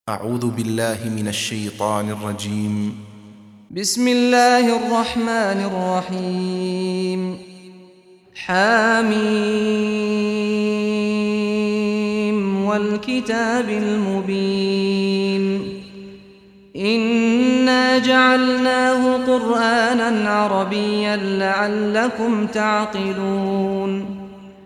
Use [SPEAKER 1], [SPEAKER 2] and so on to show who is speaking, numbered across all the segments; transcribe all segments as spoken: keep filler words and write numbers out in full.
[SPEAKER 1] أعوذ بالله من الشيطان الرجيم.
[SPEAKER 2] بسم الله الرحمن الرحيم. حميم والكتاب المبين. إنا جعلناه قرآنا عربيا لعلكم تعقلون.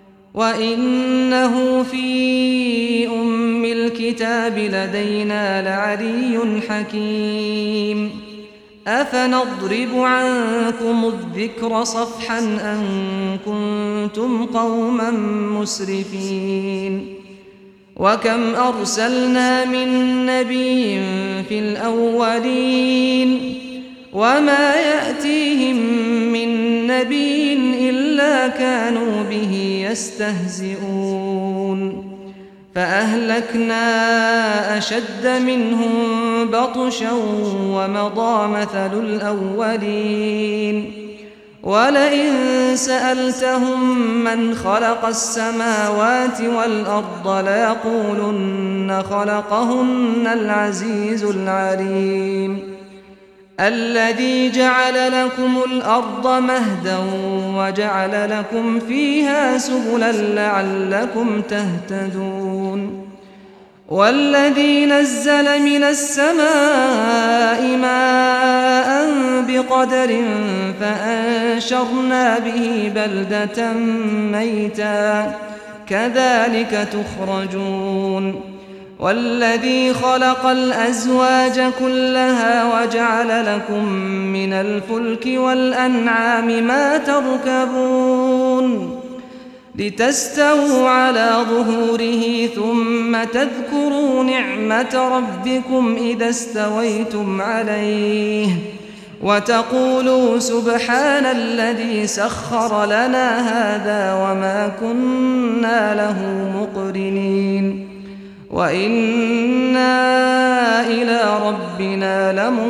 [SPEAKER 2] وإنه في أم الكتاب لدينا لعلي حكيم. أفنضرب عنكم الذكر صفحا أن كنتم قوما مسرفين. وكم أرسلنا من نبي في الأولين وما يأتيهم من نبي إلا كانوا به يستهزئون. فأهلكنا أشد منهم بطشا ومضى مثل الأولين. ولئن سألتهم من خلق السماوات والأرض ليقولن خلقهن العزيز العليم. الذي جعل لكم الأرض مهدا وجعل لكم فيها سبلا لعلكم تهتدون. والذي نزل من السماء ماء بقدر فأنشرنا به بلدة ميتا كذلك تخرجون. والذي خلق الأزواج كلها وجعل لكم من الفلك والأنعام ما تركبون لتستووا على ظهوره ثم تذكروا نعمة ربكم إذا استويتم عليه وتقولوا سبحان الذي سخر لنا هذا وما كنا له مقرنين وإنا إلى ربنا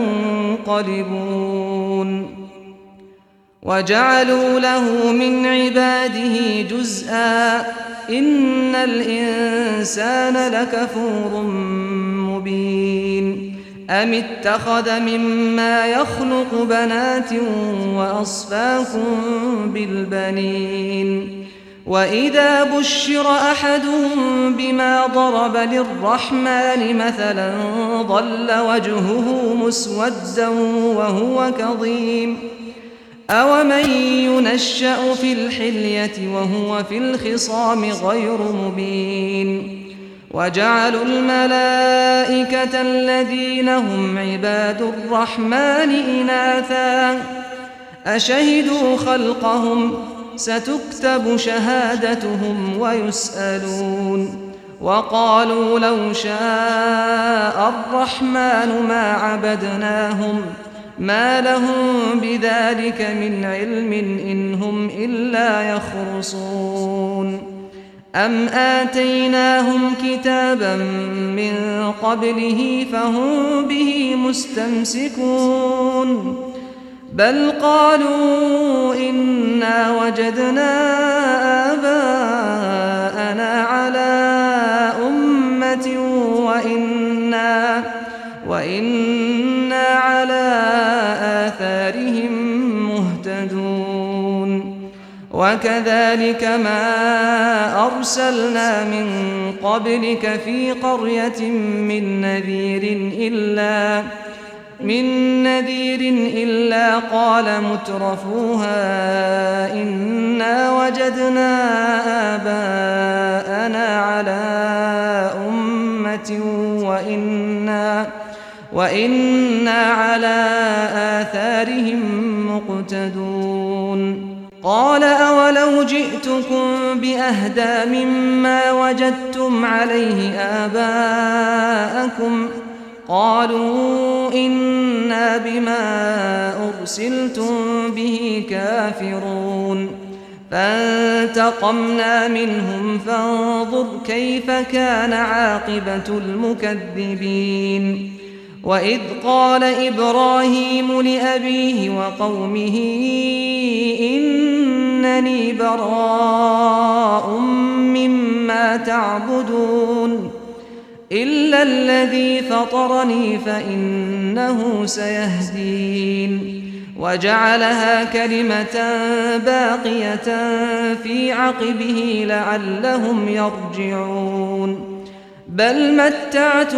[SPEAKER 2] لمنقلبون. وجعلوا له من عباده جزءا إن الإنسان لكفور مبين. أم اتخذ مما يخلق بنات وأصفاكم بالبنين. وإذا بشر أحدهم بما ضرب للرحمن مثلا ظل وجهه مسودا وهو كظيم. أومن ينشأ في الحلية وهو في الخصام غير مبين. وجعلوا الملائكة الذين هم عباد الرحمن إناثا أشهدوا خلقهم ستكتب شهادتهم ويسألون. وقالوا لو شاء الرحمن ما عبدناهم ما لهم بذلك من علم إن هم إلا يخرصون. أم آتيناهم كتابا من قبله فهم به مستمسكون بل قالوا إنا وجدنا آباءنا على أمة وإنا, وإنا على آثارهم مهتدون. وكذلك ما أرسلنا من قبلك في قرية من نذير إلا من نذير إلا قال مترفوها إنا وجدنا آباءنا على أمة وإنا, وإنا على آثارهم مقتدون. قال أولو جئتكم بأهدى مما وجدتم عليه آباءكم قالوا إنا بما أرسلتم به كافرون. فانتقمنا منهم فانظر كيف كان عاقبة المكذبين. وإذ قال إبراهيم لأبيه وقومه إنني براء مما تعبدون إلا الذي فطرني فإنه سيهدين وجعلها كلمة باقية في عقبه لعلهم يرجعون بل متعت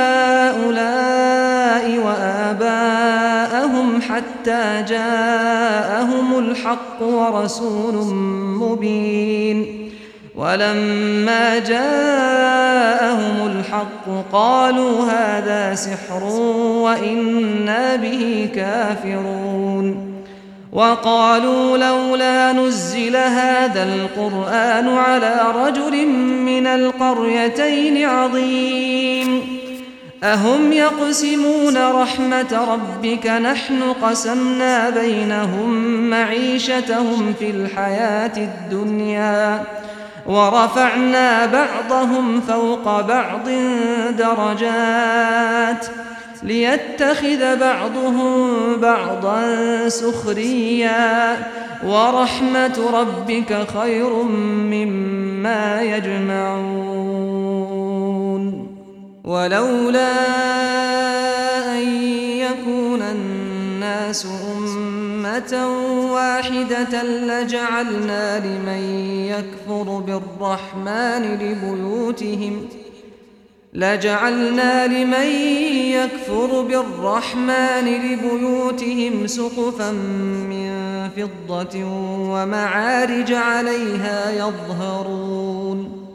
[SPEAKER 2] هؤلاء وآباءهم حتى جاءهم الحق ورسول مبين ولما جاءهم الحق قالوا هذا سحر وإنا به كافرون وقالوا لولا نزل هذا القرآن على رجل من القريتين عظيم أهم يقسمون رحمة ربك نحن قسمنا بينهم معيشتهم في الحياة الدنيا ورفعنا بعضهم فوق بعض درجات ليتخذ بعضهم بعضا سخريا ورحمة ربك خير مما يجمعون ولولا أن يكون الناس أمة واحدة لجعلنا لمن يكفر بالرحمن لبيوتهم لجعلنا لمن يكفر بالرحمن لبيوتهم سقفا من فضة ومعارج عليها يظهرون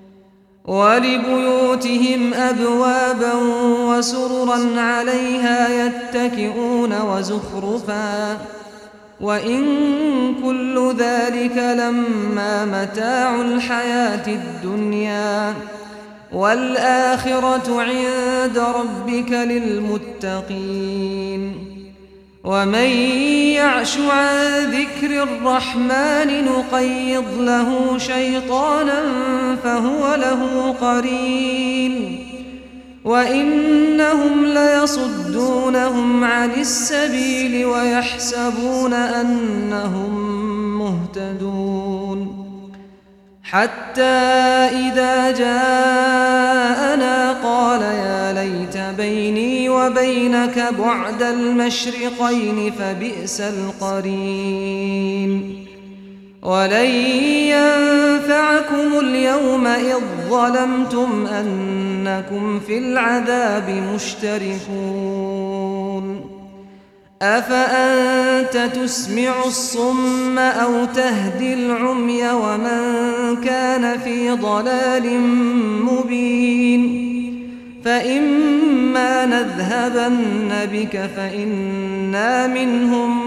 [SPEAKER 2] ولبيوتهم أبوابا وسررا عليها يتكئون وزخرفا وإن كل ذلك لما متاع الحياة الدنيا والآخرة عند ربك للمتقين ومن يعش عن ذكر الرحمن نقيض له شيطانا فهو له قرين وإنهم ليصدونهم عن السبيل ويحسبون أنهم مهتدون حتى إذا جاءنا قال يا ليت بيني وبينك بعد المشرقين فبئس القرين ولن ينفعكم اليوم إذ ظلمتم أنكم في العذاب مشتركون أفأنت تسمع الصم أو تهدي العمي ومن كان في ضلال مبين فإما نذهبن بك فإنا منهم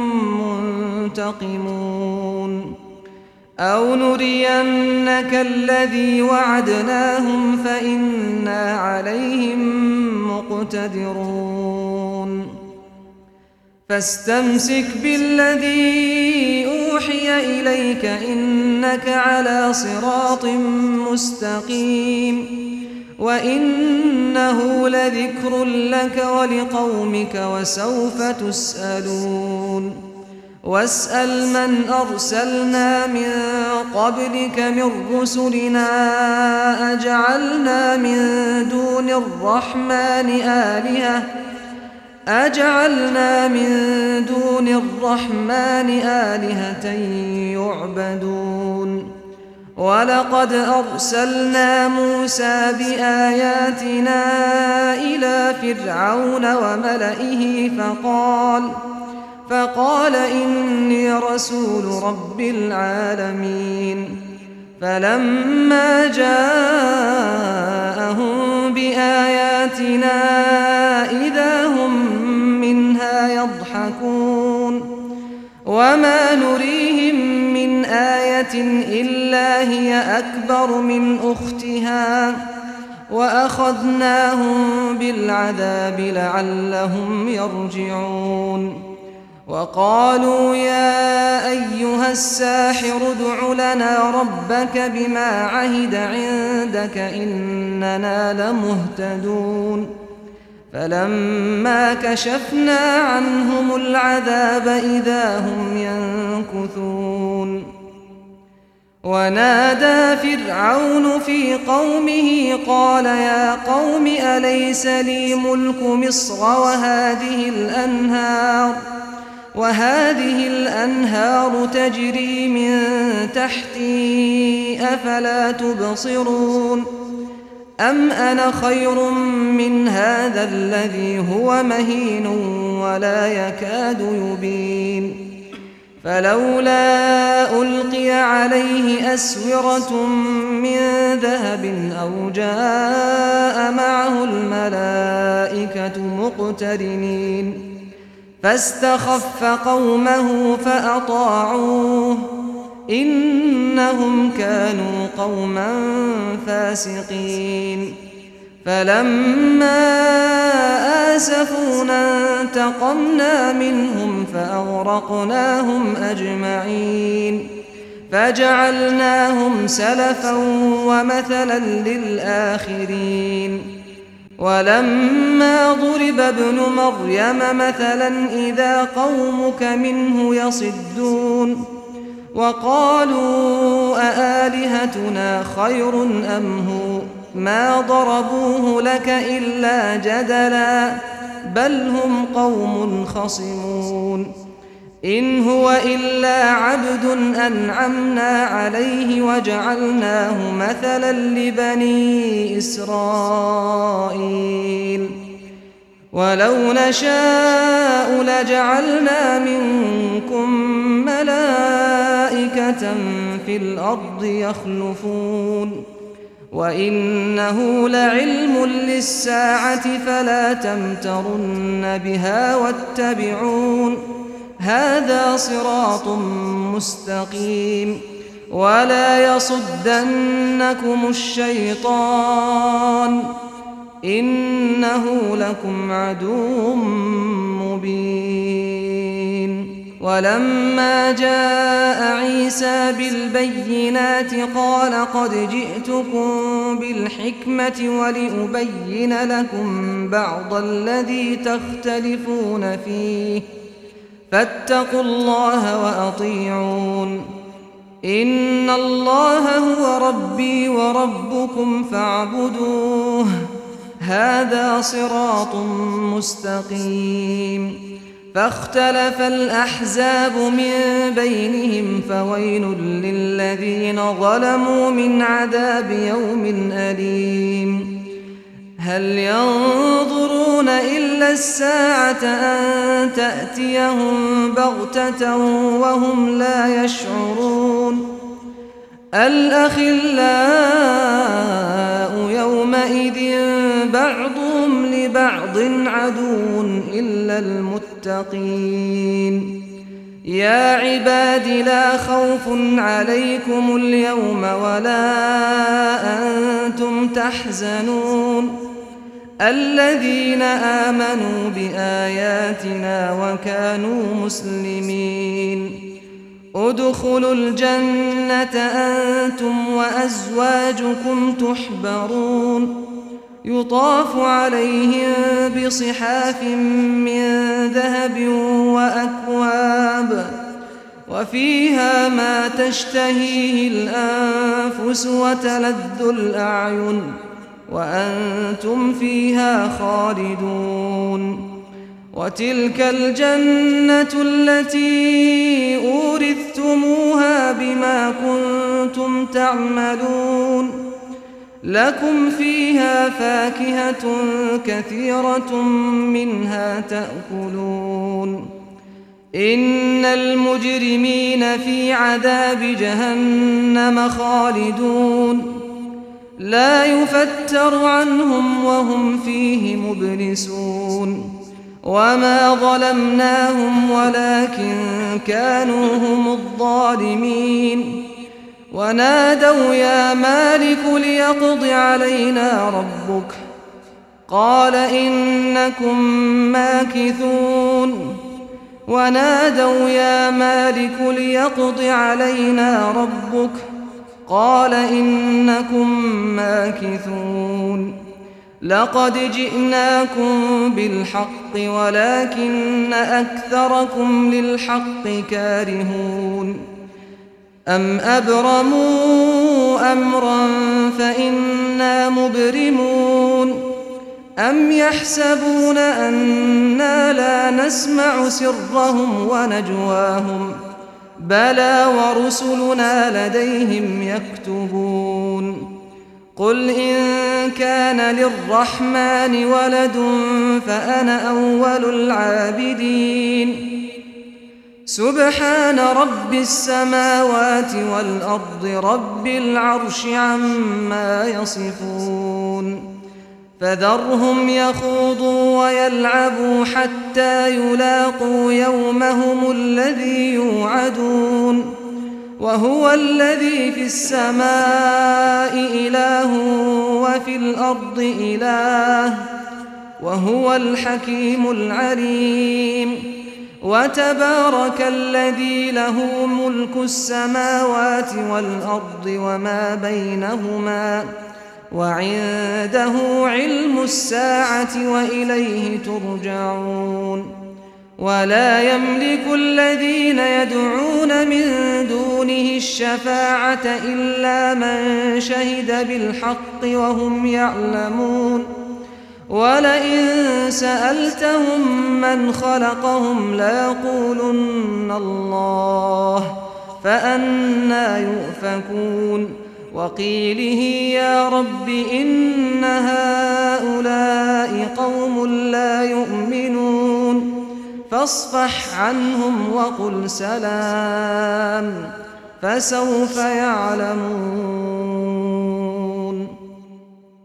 [SPEAKER 2] منتقمون أو نرينك الذي وعدناهم فإنا عليهم مقتدرون فاستمسك بالذي أوحي إليك إنك على صراط مستقيم وإنه لذكر لك ولقومك وسوف تسألون واسأل من أرسلنا من قبلك من رسلنا أجعلنا من دون الرحمن آلهة أجعلنا من دون الرحمن آلهة يعبدون ولقد أرسلنا موسى بآياتنا إلى فرعون وملئه فقال فقال إني رسول رب العالمين فلما جاءهم بآياتنا إذا هم منها يضحكون وما نريهم من آية إلا هي أكبر من أختها وأخذناهم بالعذاب لعلهم يرجعون وقالوا يا أيها الساحر ادع لنا ربك بما عهد عندك إننا لمهتدون فلما كشفنا عنهم العذاب إذا هم ينكثون ونادى فرعون في قومه قال يا قوم أليس لي ملك مصر وهذه الأنهار وهذه الأنهار تجري من تحتي أفلا تبصرون أم أنا خير من هذا الذي هو مهين ولا يكاد يبين فلولا ألقي عليه أسورة من ذهب أو جاء معه الملائكة مقترنين فاستخف قومه فأطاعوه إنهم كانوا قوما فاسقين فلما آسفونا انتقمنا منهم فأغرقناهم أجمعين فجعلناهم سلفا ومثلا للآخرين ولما ضرب ابن مريم مثلا إذا قومك منه يصدون وقالوا أآلهتنا خير أم هو ما ضربوه لك إلا جدلا بل هم قوم خصمون إن هو إلا عبد أنعمنا عليه وجعلناه مثلا لبني إسرائيل ولو نشاء لجعلنا منكم ملائكة في الأرض يخلفون وإنه لعلم للساعة فلا تمترن بها واتبعون هذا صراط مستقيم ولا يصدنكم الشيطان إنه لكم عدو مبين ولما جاء عيسى بالبينات قال قد جئتكم بالحكمة ولأبين لكم بعض الذي تختلفون فيه فاتقوا الله وأطيعون إن الله هو ربي وربكم فاعبدوه هذا صراط مستقيم فاختلف الأحزاب من بينهم فويل للذين ظلموا من عذاب يوم أليم هل ينظرون إلا الساعة أن تأتيهم بغتة وهم لا يشعرون الأخلاء يومئذ بعضهم لبعض عدو إلا المتقين يا عباد لا خوف عليكم اليوم ولا أنتم تحزنون الذين آمنوا بآياتنا وكانوا مسلمين ادخلوا الجنة أنتم وأزواجكم تحبرون يطاف عليهم بصحاف من ذهب وأكواب وفيها ما تشتهيه الأنفس وتلذ الأعين وأنتم فيها خالدون وتلك الجنة التي أورثتموها بما كنتم تعملون لكم فيها فاكهة كثيرة منها تأكلون إن المجرمين في عذاب جهنم خالدون لا يفتر عنهم وهم فيه مبلسون وما ظلمناهم ولكن كانوا هم الظالمين ونادوا يا مالك ليقض علينا ربك قال إنكم ماكثون ونادوا يا مالك ليقض علينا ربك قال إنكم ماكثون لقد جئناكم بالحق ولكن أكثركم للحق كارهون أم أبرموا أمرا فإنا مبرمون أم يحسبون أنا لا نسمع سرهم ونجواهم بلى ورسلنا لديهم يكتبون قل إن كان للرحمن ولد فأنا أول العابدين سبحان رب السماوات والأرض رب العرش عما يصفون فذرهم يخوضوا ويلعبوا حتى يلاقوا يومهم الذي يوعدون وهو الذي في السماء إله وفي الأرض إله وهو الحكيم العليم وتبارك الذي له ملك السماوات والأرض وما بينهما وعنده علم الساعة وإليه ترجعون ولا يملك الذين يدعون من دونه الشفاعة إلا من شهد بالحق وهم يعلمون ولئن سألتهم من خلقهم ليقولن الله فأنى يؤفكون وقيله يا رب إن هؤلاء قوم لا يؤمنون فاصفح عنهم وقل سلام فسوف يعلمون.